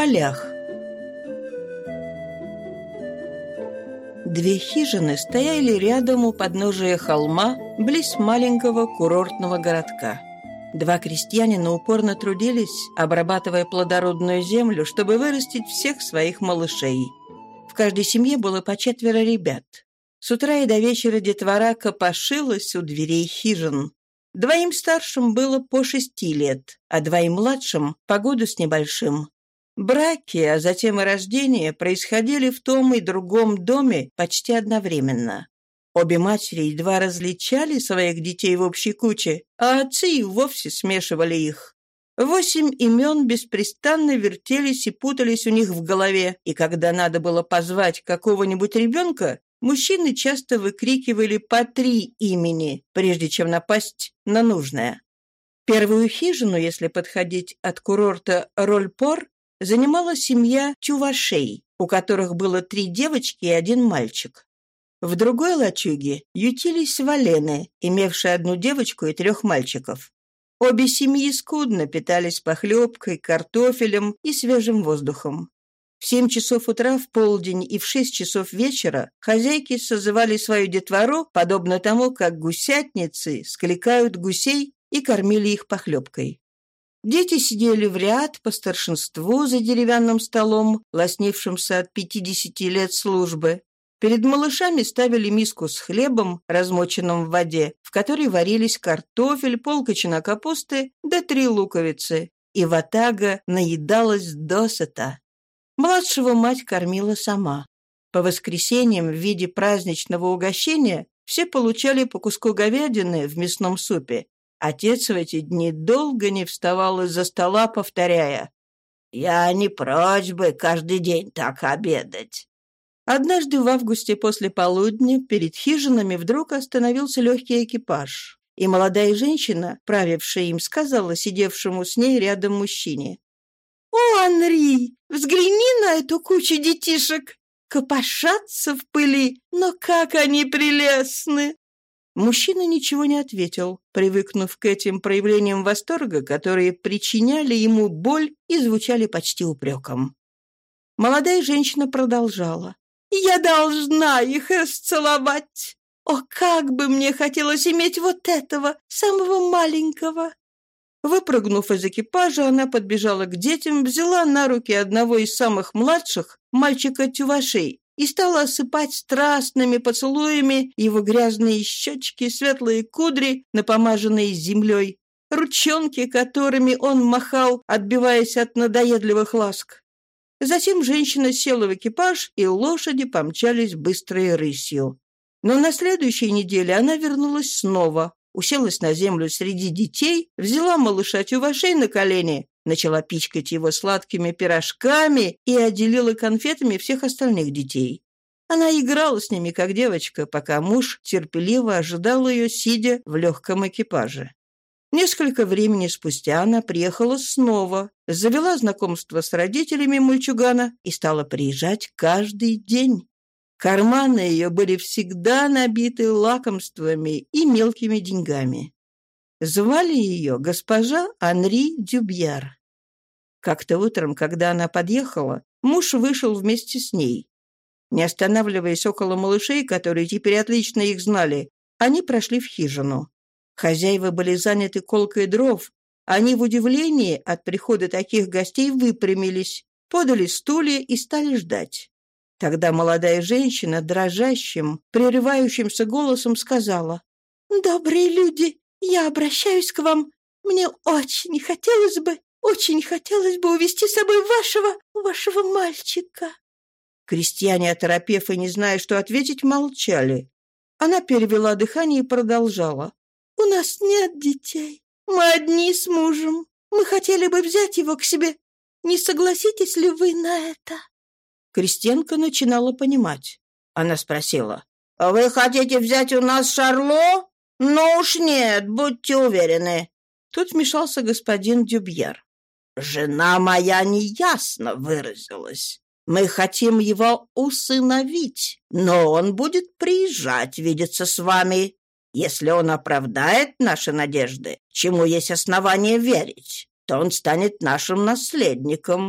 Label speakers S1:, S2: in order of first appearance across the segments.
S1: полях. Две хижины стояли рядом у подножия холма, близ маленького курортного городка. Два крестьянина упорно трудились, обрабатывая плодородную землю, чтобы вырастить всех своих малышей. В каждой семье было по 4 ребят. С утра и до вечера детвора копошилась у дверей хижин. 2 старшим было по 6 лет, а 2 младшим — по году с небольшим. Браки, а затем и рождения происходили в том и другом доме почти одновременно. Обе матери едва различали своих детей в общей куче, а отцы и вовсе смешивали их. 8 имен беспрестанно вертелись и путались у них в голове, и когда надо было позвать какого-нибудь ребенка, мужчины часто выкрикивали по 3 имени, прежде чем напасть на нужное. Первую хижину, если подходить от курорта Рольпор, занимала семья Тювашей, у которых было 3 девочки и 1 мальчик. В другой лачуге ютились валены, имевшие 1 девочку и 3 мальчиков. Обе семьи скудно питались похлебкой, картофелем и свежим воздухом. В 7 часов утра, в полдень и в 6 часов вечера хозяйки созывали свою детвору, подобно тому, как гусятницы скликают гусей и кормили их похлебкой. Дети сидели в ряд по старшинству за деревянным столом, лоснившимся от 50 лет службы. Перед малышами ставили миску с хлебом, размоченным в воде, в которой варились картофель, полкочана капусты да 3 луковицы, и ватага наедалась досыта. Младшего мать кормила сама. По воскресеньям в виде праздничного угощения все получали по куску говядины в мясном супе. Отец в эти дни долго не вставал из-за стола, повторяя: «Я не прочь бы каждый день так обедать». Однажды в августе после полудня перед хижинами вдруг остановился легкий экипаж, и молодая женщина, правившая им, сказала сидевшему с ней рядом мужчине: «О, Анри, взгляни на эту кучу детишек! Копошатся в пыли, но как они прелестны!» Мужчина ничего не ответил, привыкнув к этим проявлениям восторга, которые причиняли ему боль и звучали почти упреком. Молодая женщина продолжала: «Я должна их расцеловать! О, как бы мне хотелось иметь вот этого, самого маленького!» Выпрыгнув из экипажа, она подбежала к детям, взяла на руки одного из самых младших, мальчика Тювашей, и стала осыпать страстными поцелуями его грязные щечки, светлые кудри, напомаженные землей, ручонки, которыми он махал, отбиваясь от надоедливых ласк. Затем женщина села в экипаж, и лошади помчались быстрой рысью. Но на следующей неделе она вернулась снова, уселась на землю среди детей, взяла малыша Тювашей на колени, начала пичкать его сладкими пирожками и отделила конфетами всех остальных детей. Она играла с ними, как девочка, пока муж терпеливо ожидал ее, сидя в легком экипаже. Несколько времени спустя она приехала снова, завела знакомство с родителями мальчугана и стала приезжать каждый день. Карманы ее были всегда набиты лакомствами и мелкими деньгами. Звали ее госпожа Анри Дюбьер. Как-то утром, когда она подъехала, муж вышел вместе с ней. Не останавливаясь около малышей, которые теперь отлично их знали, они прошли в хижину. Хозяева были заняты колкой дров. Они в удивлении от прихода таких гостей выпрямились, подали стулья и стали ждать. Тогда молодая женщина дрожащим, прерывающимся голосом сказала: «Добрые люди, я обращаюсь к вам. Мне очень хотелось бы увести с собой вашего мальчика». Крестьяне, оторопев и не зная, что ответить, молчали. Она перевела дыхание и продолжала: «У нас нет детей. Мы одни с мужем. Мы хотели бы взять его к себе. Не согласитесь ли вы на это?» Крестьянка начинала понимать. Она спросила: «Вы хотите взять у нас Шарло? Ну уж нет, будьте уверены». Тут вмешался господин Дюбьер. «Жена моя неясно выразилась. Мы хотим его усыновить, но он будет приезжать видеться с вами. Если он оправдает наши надежды, чему есть основания верить, то он станет нашим наследником.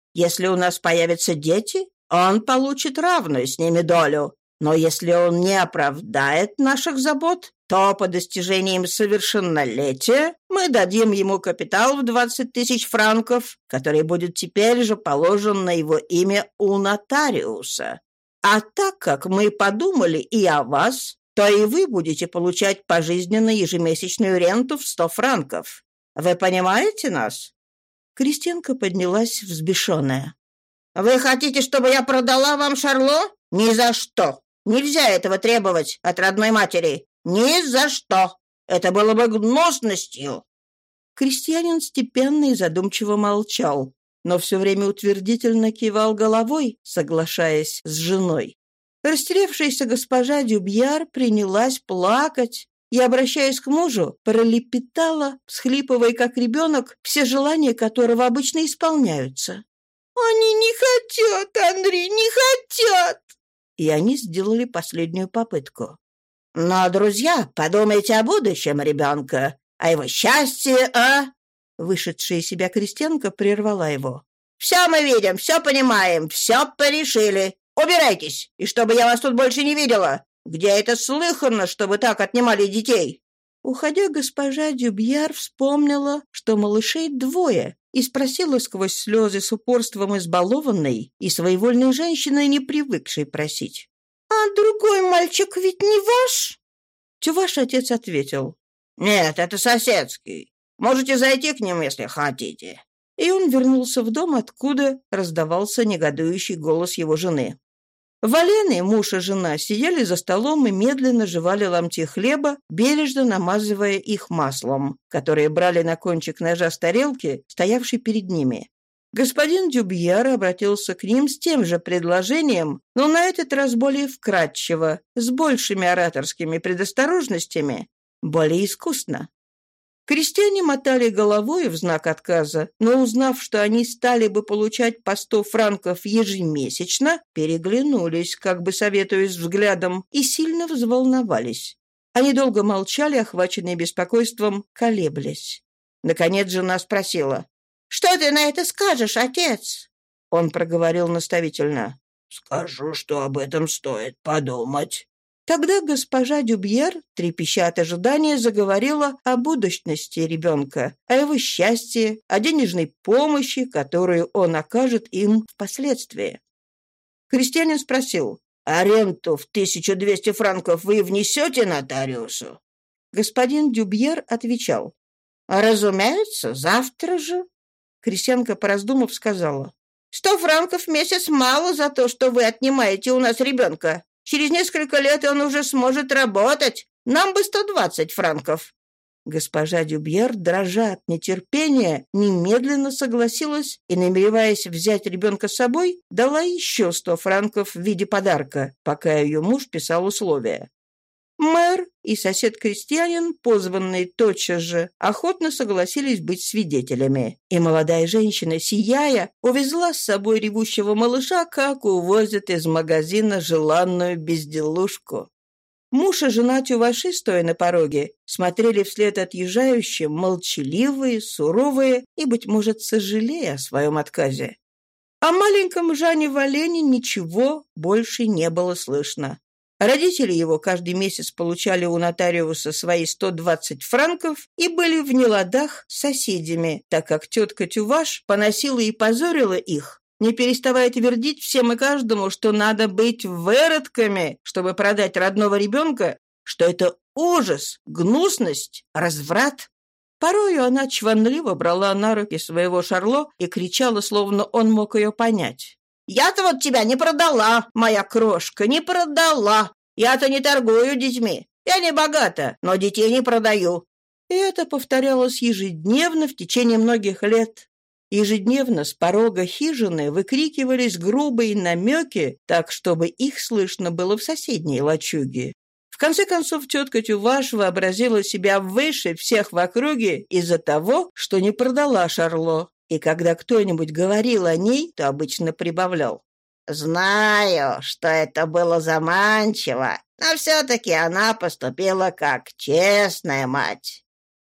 S1: Если у нас появятся дети, он получит равную с ними долю. Но если он не оправдает наших забот, то по достижениям совершеннолетия мы дадим ему капитал в 20 тысяч франков, который будет теперь же положен на его имя у нотариуса. А так как мы подумали и о вас, то и вы будете получать пожизненно ежемесячную ренту в 100 франков. Вы понимаете нас?» Крестьянка поднялась взбешенная. «Вы хотите, чтобы я продала вам Шарло? Ни за что! Нельзя этого требовать от родной матери! Ни за что! Это было бы гнусностью!» Крестьянин степенно и задумчиво молчал, но все время утвердительно кивал головой, соглашаясь с женой. Растерявшаяся госпожа Дюбьяр принялась плакать и, обращаясь к мужу, пролепетала, всхлипывая, как ребенок, все желания которого обычно исполняются. «Они не хотят, Андрей, не хотят!» И они сделали последнюю попытку. «Но, друзья, подумайте о будущем ребенка, о его счастье, а...» Вышедшая из себя крестьянка прервала его. «Все мы видим, все понимаем, все порешили. Убирайтесь, и чтобы я вас тут больше не видела. Где это слыхано, чтобы так отнимали детей?» Уходя, госпожа Дюбьяр вспомнила, что малышей двое, и спросила сквозь слезы с упорством избалованной и своевольной женщины, не привыкшей просить. «А другой мальчик ведь не ваш?» Ваш отец ответил. «Нет, это соседский. Можете зайти к ним, если хотите». И он вернулся в дом, откуда раздавался негодующий голос его жены. Валены, муж и жена, сидели за столом и медленно жевали ломти хлеба, бережно намазывая их маслом, которое брали на кончик ножа с тарелки, стоявшей перед ними. Господин Дюбьяр обратился к ним с тем же предложением, но на этот раз более вкратчиво, с большими ораторскими предосторожностями, более искусно. Крестьяне мотали головой в знак отказа, но, узнав, что они стали бы получать по 100 франков ежемесячно, переглянулись, как бы советуясь взглядом, и сильно взволновались. Они долго молчали, охваченные беспокойством, колеблясь. Наконец жена спросила. «Что ты на это скажешь, отец?» Он проговорил наставительно. «Скажу, что об этом стоит подумать». Тогда госпожа Дюбьер, трепеща от ожидания, заговорила о будущности ребенка, о его счастье, о денежной помощи, которую он окажет им впоследствии. Крестьянин спросил, «А ренту в 1200 франков вы внесете нотариусу?» Господин Дюбьер отвечал, «Разумеется, завтра же». Крестьянка, пораздумав, сказала, 100 франков в месяц мало за то, что вы отнимаете у нас ребенка. Через несколько лет он уже сможет работать. Нам бы 120 франков». Госпожа Дюбьер, дрожа от нетерпения, немедленно согласилась и, намереваясь взять ребенка с собой, дала еще 100 франков в виде подарка, пока ее муж писал условия. Мэр и сосед-крестьянин, позванные тотчас же, охотно согласились быть свидетелями, и молодая женщина, сияя, увезла с собой ревущего малыша, как увозят из магазина желанную безделушку. Муж и жена Тюваши, стоя на пороге, смотрели вслед отъезжающим, молчаливые, суровые и, быть может, сожалея о своем отказе. О маленьком Жане Валене ничего больше не было слышно. Родители его каждый месяц получали у нотариуса свои 120 франков и были в неладах с соседями, так как тетка Тюваш поносила и позорила их, не переставая твердить всем и каждому, что надо быть выродками, чтобы продать родного ребенка, что это ужас, гнусность, разврат. Порою она чванливо брала на руки своего Шарло и кричала, словно он мог ее понять. «Я-то вот тебя не продала, моя крошка, не продала. Я-то не торгую детьми. Я не богата, но детей не продаю». И это повторялось ежедневно в течение многих лет. Ежедневно с порога хижины выкрикивались грубые намеки, так, чтобы их слышно было в соседней лачуге. В конце концов, тетка Тюваш вообразила себя выше всех в округе из-за того, что не продала Шарло. И когда кто-нибудь говорил о ней, то обычно прибавлял. «Знаю, что это было заманчиво, но все-таки она поступила как честная мать».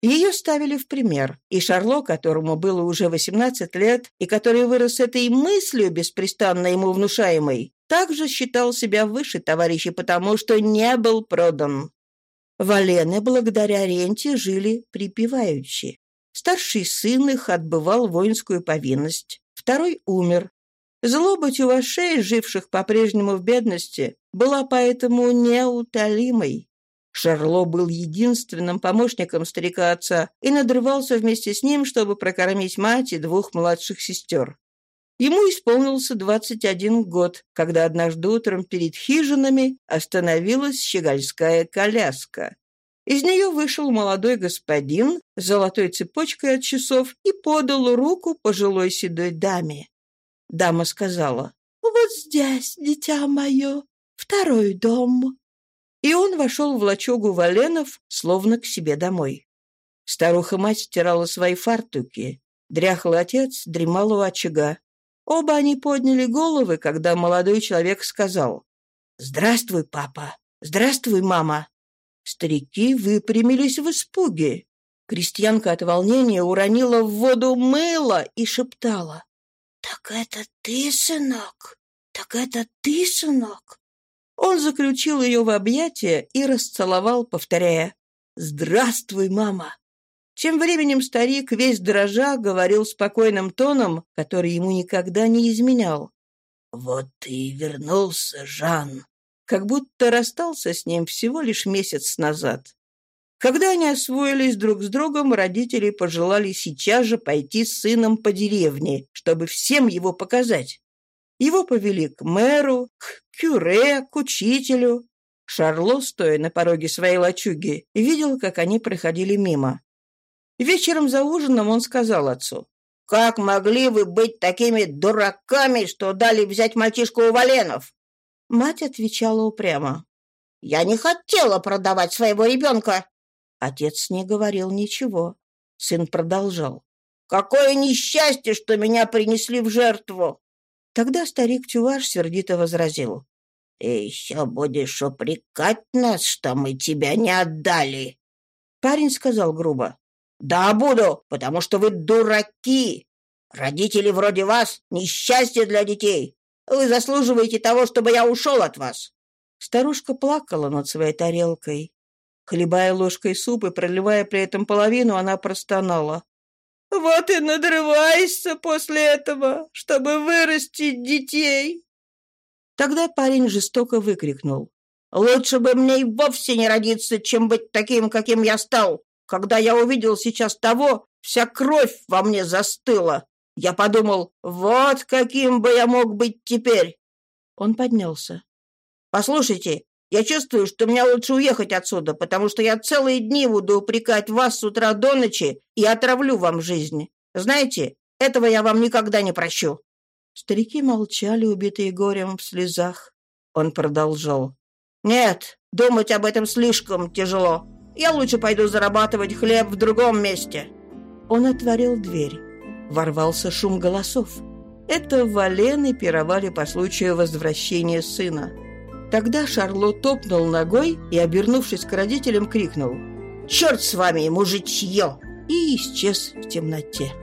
S1: Ее ставили в пример, и Шарло, которому было уже 18 лет, и который вырос с этой мыслью, беспрестанно ему внушаемой, также считал себя выше товарищей, потому что не был продан. Валены, благодаря ренте, жили припеваючи. Старший сын их отбывал воинскую повинность, второй умер. Злоба тювашей, живших по-прежнему в бедности, была поэтому неутолимой. Шарло был единственным помощником старика-отца и надрывался вместе с ним, чтобы прокормить мать и двух младших сестер. Ему исполнился 21 год, когда однажды утром перед хижинами остановилась щегольская коляска. Из нее вышел молодой господин с золотой цепочкой от часов и подал руку пожилой седой даме. Дама сказала: «Вот здесь, дитя мое, второй дом». И он вошел в лачугу Валенов, словно к себе домой. Старуха-мать стирала свои фартуки. Дряхлый отец дремал у очага. Оба они подняли головы, когда молодой человек сказал: «Здравствуй, папа! Здравствуй, мама!» Старики выпрямились в испуге. Крестьянка от волнения уронила в воду мыло и шептала: «Так это ты, сынок? Так это ты, сынок?» Он заключил ее в объятия и расцеловал, повторяя: «Здравствуй, мама!» Тем временем старик, весь дрожа, говорил спокойным тоном, который ему никогда не изменял: «Вот ты и вернулся, Жан!» Как будто расстался с ним всего лишь месяц назад. Когда они освоились друг с другом, родители пожелали сейчас же пойти с сыном по деревне, чтобы всем его показать. Его повели к мэру, к кюре, к учителю. Шарло, стоя на пороге своей лачуги, видел, как они проходили мимо. Вечером за ужином он сказал отцу: «Как могли вы быть такими дураками, что дали взять мальчишку у Валенов?» Мать отвечала упрямо: «Я не хотела продавать своего ребенка». Отец не говорил ничего. Сын продолжал: «Какое несчастье, что меня принесли в жертву!» Тогда старик-тюваш сердито возразил: «Ты еще будешь упрекать нас, что мы тебя не отдали». Парень сказал грубо: «Да, буду, потому что вы дураки. Родители вроде вас — несчастье для детей. Вы заслуживаете того, чтобы я ушел от вас». Старушка плакала над своей тарелкой. Хлебая ложкой суп и проливая при этом половину, она простонала: «Вот и надрываешься после этого, чтобы вырастить детей». Тогда парень жестоко выкрикнул: «Лучше бы мне и вовсе не родиться, чем быть таким, каким я стал. Когда я увидел сейчас того, вся кровь во мне застыла. Я подумал, вот каким бы я мог быть теперь». Он поднялся. «Послушайте, я чувствую, что мне лучше уехать отсюда, потому что я целые дни буду упрекать вас с утра до ночи и отравлю вам жизнь. Знаете, этого я вам никогда не прощу». Старики молчали, убитые горем в слезах. Он продолжал: «Нет, думать об этом слишком тяжело. Я лучше пойду зарабатывать хлеб в другом месте». Он отворил дверь. Ворвался шум голосов. Это Валены пировали по случаю возвращения сына. Тогда Шарло топнул ногой и, обернувшись к родителям, крикнул: «Черт с вами, мужичье!» и исчез в темноте.